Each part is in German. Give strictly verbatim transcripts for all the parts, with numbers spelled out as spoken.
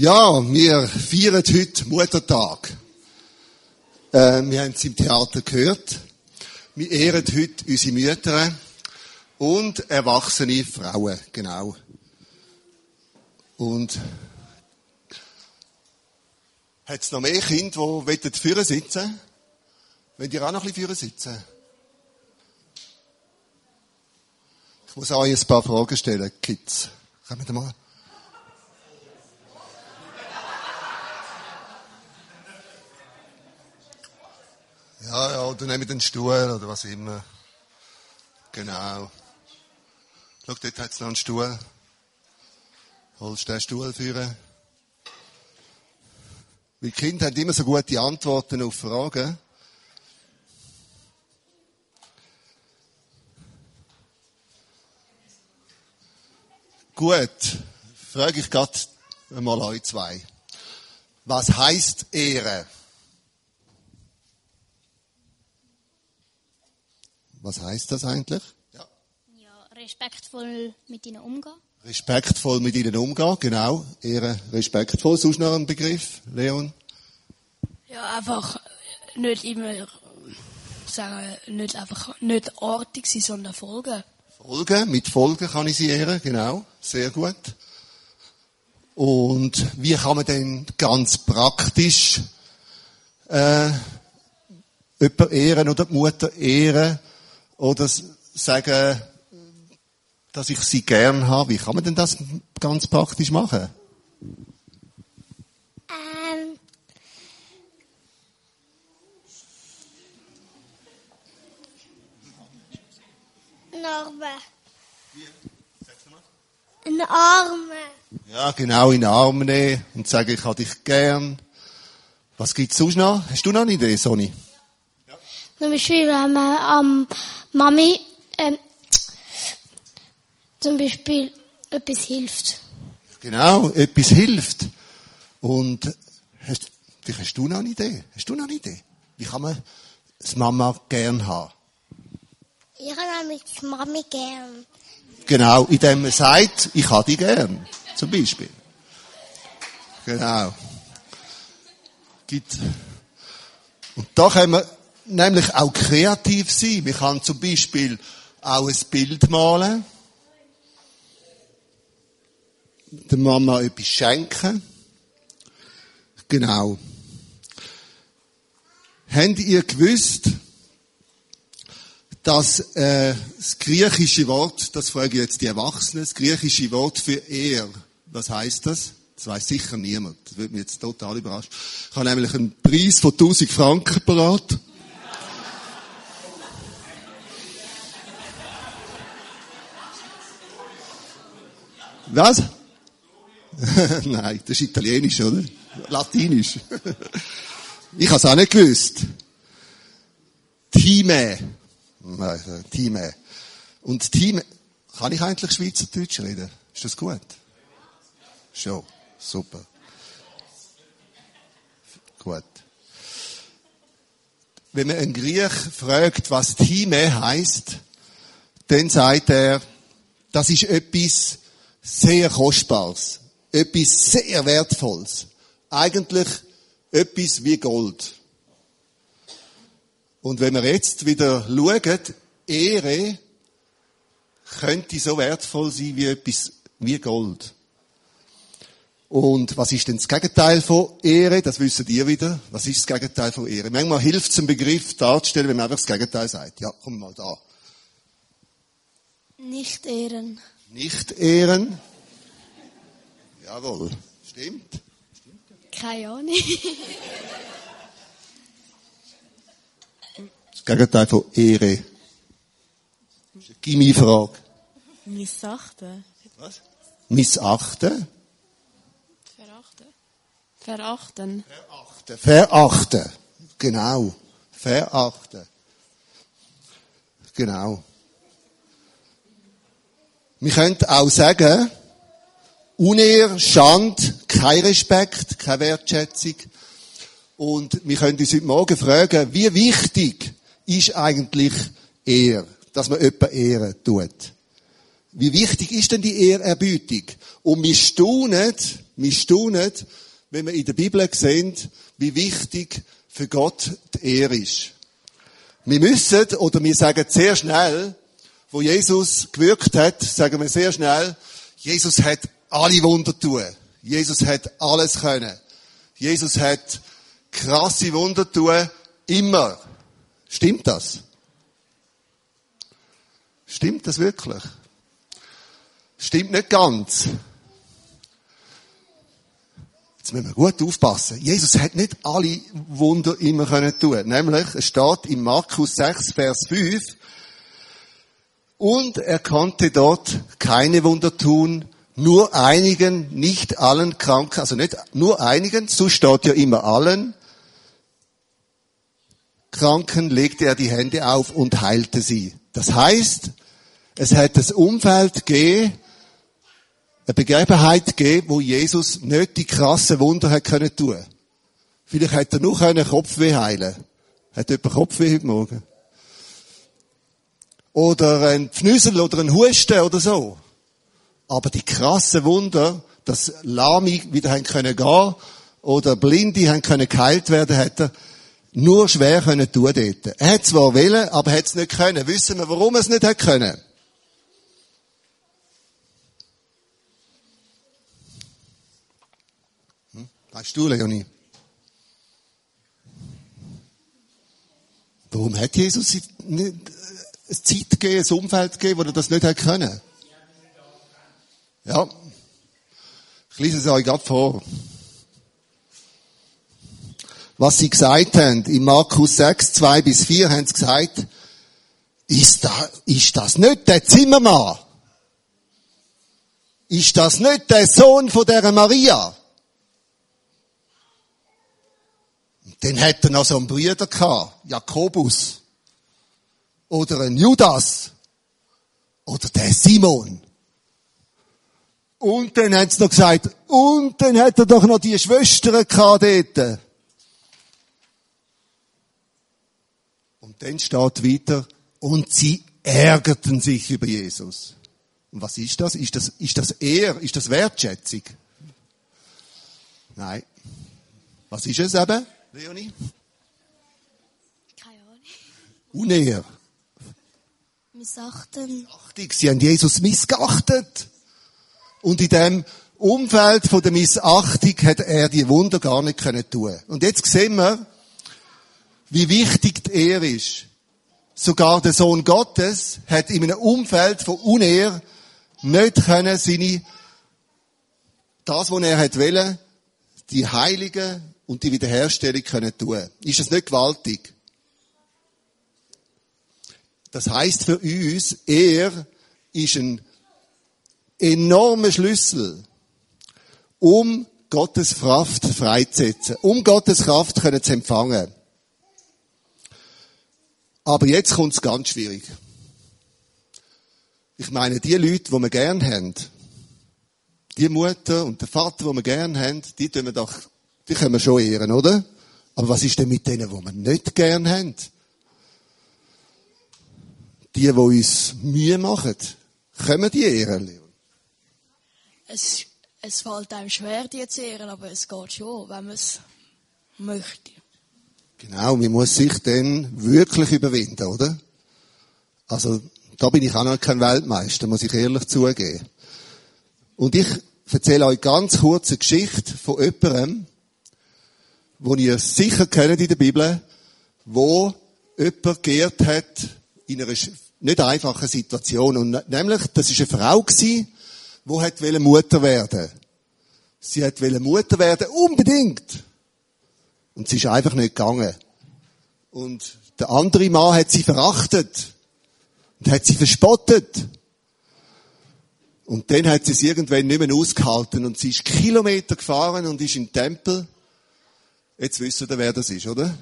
Ja, wir feiern heute Muttertag. Äh, wir haben es im Theater gehört. Wir ehren heute unsere Mütter und erwachsene Frauen, genau. Und hat es noch mehr Kinder, die vorne sitzen wollen? Wollt ihr auch noch ein bisschen vorne sitzen? Ich muss euch ein paar Fragen stellen, Kids. Kommt mal. Ja, ja, oder nehmt den Stuhl oder was immer. Genau. Schau, dort hat es noch einen Stuhl. Holst du den Stuhl führen? Weil die Kinder haben immer so gute Antworten auf Fragen. Gut, frage ich gerade mal euch zwei. Was heisst Ehre? Was heisst das eigentlich? Ja. Ja, respektvoll mit ihnen umgehen. Respektvoll mit ihnen umgehen, genau. Ehre, respektvoll. Sonst noch ein Begriff, Leon? Ja, einfach nicht immer sagen, nicht einfach nicht artig sein, sondern folgen. Folgen, mit Folgen kann ich sie ehren, genau. Sehr gut. Und wie kann man denn ganz praktisch äh, jemanden ehren oder die Mutter ehren? Oder sagen, dass ich sie gern habe. Wie kann man denn das ganz praktisch machen? Ähm. Ein Arme. Ein Arme. Ja, genau, in den Arm nehmen und sagen, ich habe dich gern. Was gibt's sonst noch? Hast du noch eine Idee, Sonny? Zum Beispiel, wenn man am Mami ähm, zum Beispiel etwas hilft. Genau, etwas hilft. Und hast, vielleicht hast du noch eine Idee. Hast du noch eine Idee? Wie kann man das Mama gern haben? Ich habe nämlich die Mami gern. Genau, indem man sagt, ich habe dich gern. Zum Beispiel. Genau. Gibt. Und da können wir nämlich auch kreativ sein. Man kann zum Beispiel auch ein Bild malen. Der Mama etwas schenken. Genau. Habt ihr gewusst, dass äh, das griechische Wort, das frage ich jetzt die Erwachsenen, das griechische Wort für Ehr, was heisst das? Das weiss sicher niemand. Das würde mich jetzt total überraschen. Ich habe nämlich einen Preis von tausend Franken parat. Was? Nein, das ist Italienisch, oder? Latinisch. Ich habe es auch nicht gewusst. Time. Nein, Time. Und Time, kann ich eigentlich Schweizerdeutsch reden? Ist das gut? Schon. Super. Gut. Wenn man einen Griech fragt, was Time heisst, dann sagt er, das ist etwas sehr Kostbares. Etwas sehr Wertvolles. Eigentlich etwas wie Gold. Und wenn wir jetzt wieder schauen, Ehre könnte so wertvoll sein wie etwas wie Gold. Und was ist denn das Gegenteil von Ehre? Das wissen ihr wieder. Was ist das Gegenteil von Ehre? Manchmal hilft es, einen Begriff darzustellen, wenn man einfach das Gegenteil sagt. Ja, komm mal da. Nicht ehren. Nicht ehren. Jawohl. Stimmt. Keine Ahnung. Das Gegenteil von Ehre. Gib mir eine Frage. Missachten. Was? Missachten? Verachten. Verachten. Verachten. Verachten. Genau. Verachten. Genau. Wir können auch sagen, Unehr, Schande, kein Respekt, keine Wertschätzung. Und wir können uns heute Morgen fragen, wie wichtig ist eigentlich Ehre, dass man jemanden ehren tut. Wie wichtig ist denn die Ehrerbietung? Und wir staunen, wir staunen, wenn wir in der Bibel sehen, wie wichtig für Gott die Ehre ist. Wir müssen, oder wir sagen sehr schnell, wo Jesus gewirkt hat, sagen wir sehr schnell, Jesus hat alle Wunder tun. Jesus hat alles können. Jesus hat krasse Wunder tun, immer. Stimmt das? Stimmt das wirklich? Stimmt nicht ganz. Jetzt müssen wir gut aufpassen. Jesus hat nicht alle Wunder immer können tun. Nämlich, es steht in Markus sechs, Vers fünf, und er konnte dort keine Wunder tun, nur einigen, nicht allen Kranken, also nicht nur einigen, so steht ja immer allen Kranken, legte er die Hände auf und heilte sie. Das heißt, es hat das Umfeld gegeben, eine Begebenheit gegeben, wo Jesus nicht die krassen Wunder hat können tun. Vielleicht hätte er nur einen Kopfweh heilen. Hat jemand Kopfweh heute Morgen? Oder ein Pfnüsel oder ein Husten oder so. Aber die krassen Wunder, dass Lahme wieder haben können gehen oder Blinde haben können geheilt werden, hat er nur schwer können tun dort. Er hat zwar wollen, aber hat es nicht können. Wissen wir, warum er es nicht hat können? Hm? Weißt du, Leonie? Warum hat Jesus nicht eine Zeit gegeben, ein Umfeld gegeben, wo er das nicht hat können? Ja. Ich lese es euch gerade vor. Was sie gesagt haben, in Markus sechs, zwei bis vier, haben sie gesagt, ist, da, ist das nicht der Zimmermann? Ist das nicht der Sohn von der Maria? Und dann hat er noch so einen Bruder gehabt, Jakobus. Oder einen Judas. Oder der Simon. Und dann haben sie noch gesagt, und dann hat er doch noch die Schwestern gehabt dort. Und dann steht weiter, und sie ärgerten sich über Jesus. Und was ist das? Ist das, ist das Ehr? Ist das Wertschätzung? Nein. Was ist es eben, Leonie? Keine Ahnung. Unehr. Missachten. Sie haben Jesus missgeachtet. Und in dem Umfeld von der Missachtung hat er die Wunder gar nicht können tun. Und jetzt sehen wir, wie wichtig die Ehre ist. Sogar der Sohn Gottes hat in einem Umfeld von Unehr nicht können seine, das, was er hat wollen, die Heiligen und die Wiederherstellung können tun. Ist das nicht gewaltig? Das heisst für uns, er ist ein enormer Schlüssel, um Gottes Kraft freizusetzen, um Gottes Kraft können zu empfangen. Aber jetzt kommt es ganz schwierig. Ich meine, die Leute, die wir gern haben, die Mutter und der Vater, die wir gern haben, die tun wir doch, die können wir schon ehren, oder? Aber was ist denn mit denen, die wir nicht gern haben? Die, die uns Mühe machen, können wir die ehren, Leon? Es, es fällt einem schwer, die zu ehren, aber es geht schon, wenn man es möchte. Genau, man muss sich dann wirklich überwinden, oder? Also, da bin ich auch noch kein Weltmeister, muss ich ehrlich zugeben. Und ich erzähle euch ganz kurz eine Geschichte von jemandem, den ihr sicher kennt in der Bibel, wo jemand geehrt hat in einer nicht einfachen Situation. Und nämlich, das war eine Frau gewesen, die hat Mutter werden. Sie hat Mutter werden, unbedingt. Und sie ist einfach nicht gegangen. Und der andere Mann hat sie verachtet. Und hat sie verspottet. Und dann hat sie es irgendwann nicht mehr ausgehalten. Und sie ist Kilometer gefahren und ist im Tempel. Jetzt wisst ihr, wer das ist, oder?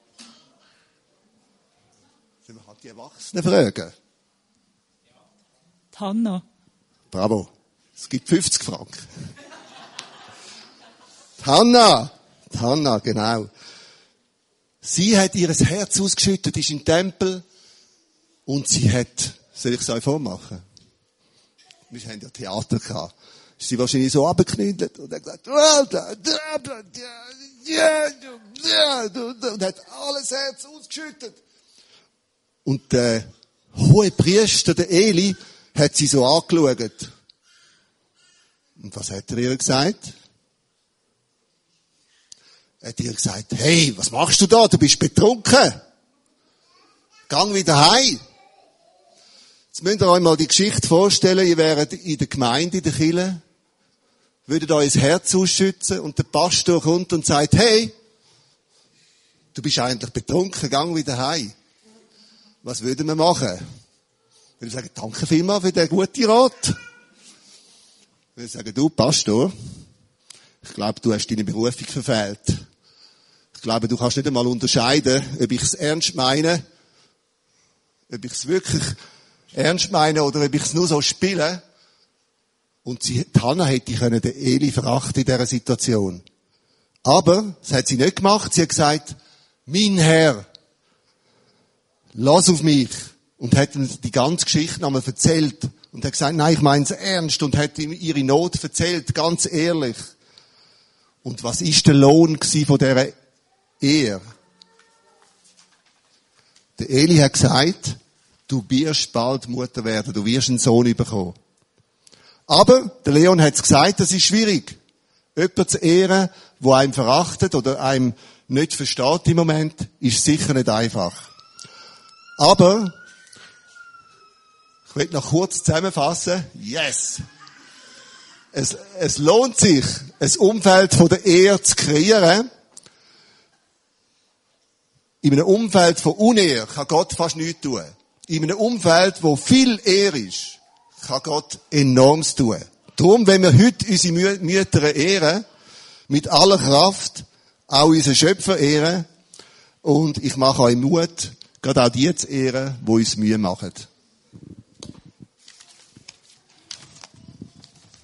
Man kann die Erwachsenen fragen. Die Hanna. Bravo. Es gibt fünfzig Franken. Die Hanna. Die Hanna, genau. Sie hat ihr Herz ausgeschüttet, ist im Tempel und sie hat, soll ich es euch vormachen? Wir haben ja Theater gehabt. ist sie wahrscheinlich so abgeknündelt und hat gesagt, und hat alles Herz ausgeschüttet. Und der hohe Priester, der Eli, hat sie so angeschaut. Und was hat er ihr gesagt? Er hat ihr gesagt, hey, was machst du da? Du bist betrunken. Gang wieder heim. Jetzt müsst ihr euch mal die Geschichte vorstellen, ihr wäret in der Gemeinde, in der Kirche, würdet euch das Herz ausschützen und der Pastor kommt und sagt, hey, du bist eigentlich betrunken, gang wieder heim. Was würden wir machen? Würde ich sagen, danke vielmals für den guten Rat. Würde ich sagen, du Pastor, ich glaube, du hast deine Berufung verfehlt. Ich glaube, du kannst nicht einmal unterscheiden, ob ich es ernst meine, ob ich es wirklich ernst meine oder ob ich es nur so spiele. Und sie, die Hannah hätte können den Eli verachten in dieser Situation. Aber, das hat sie nicht gemacht. Sie hat gesagt, mein Herr, lass auf mich. Und hat ihm die ganze Geschichte nochmal erzählt. Und hat gesagt, nein, ich meine es ernst. Und hat ihm ihre Not erzählt, ganz ehrlich. Und was ist der Lohn von dieser Ehe? Der Eli hat gesagt, du wirst bald Mutter werden, du wirst einen Sohn bekommen. Aber der Leon hat gesagt, das ist schwierig. Jemanden zu ehren, der einem verachtet oder einem nicht versteht im Moment, ist sicher nicht einfach. Aber, ich will noch kurz zusammenfassen, yes! Es, es lohnt sich, ein Umfeld von der Ehe zu kreieren. In einem Umfeld von Unehe kann Gott fast nichts tun. In einem Umfeld, wo viel Ehe ist, kann Gott enormes tun. Darum, wenn wir heute unsere Mü- Mütter ehren, mit aller Kraft, auch unseren Schöpfer ehren, und ich mache euch Mut, gerade auch die zu ehren, die uns Mühe machen.